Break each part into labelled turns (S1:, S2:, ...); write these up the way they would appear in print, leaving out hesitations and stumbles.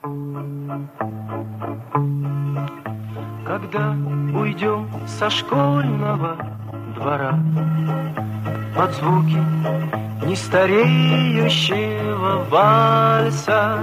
S1: Когда уйдем со школьного двора под звуки нестареющего вальса,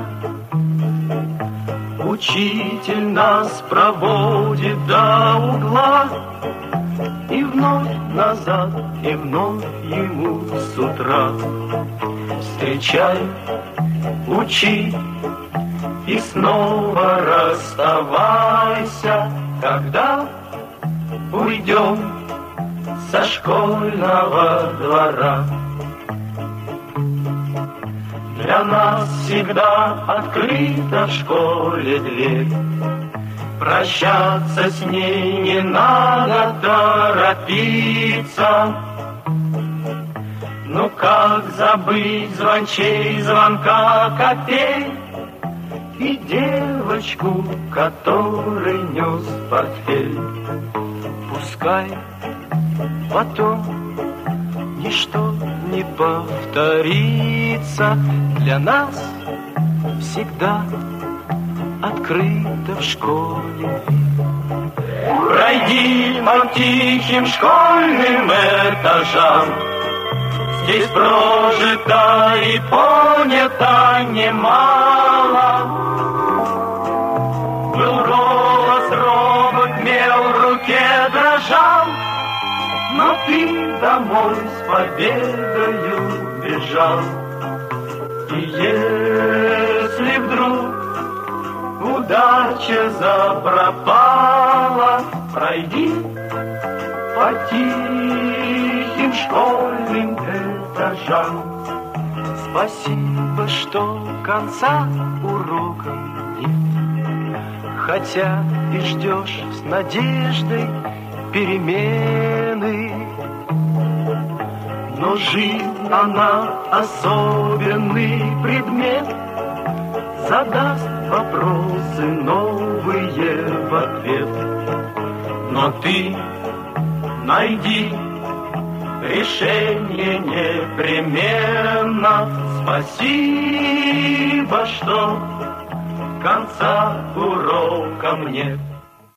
S1: учитель нас проводит до угла, и вновь назад, и вновь ему с утра. Встречай, учи, и снова расставайся, когда уйдем со школьного двора. Для нас всегда открыта в школе дверь, прощаться с ней не надо торопиться. Ну как забыть звончей звонка копей и девочку, которой нес портфель? Пускай потом ничто не повторится, для нас всегда открыто в школе. Пройди по тихим школьным этажам, здесь прожито и понято немало. Был голос, робот, мел в руке дрожал, но ты домой с победою бежал. И если вдруг удача запропала, пройди по тихим школьным этажам. Спасибо, что конца урокам нет, хотя и ждешь с надеждой перемены. Но жизнь, она особенный предмет, задаст вопросы новые в ответ. Но ты найди решение непременно. Спасибо, что конца урокам нет.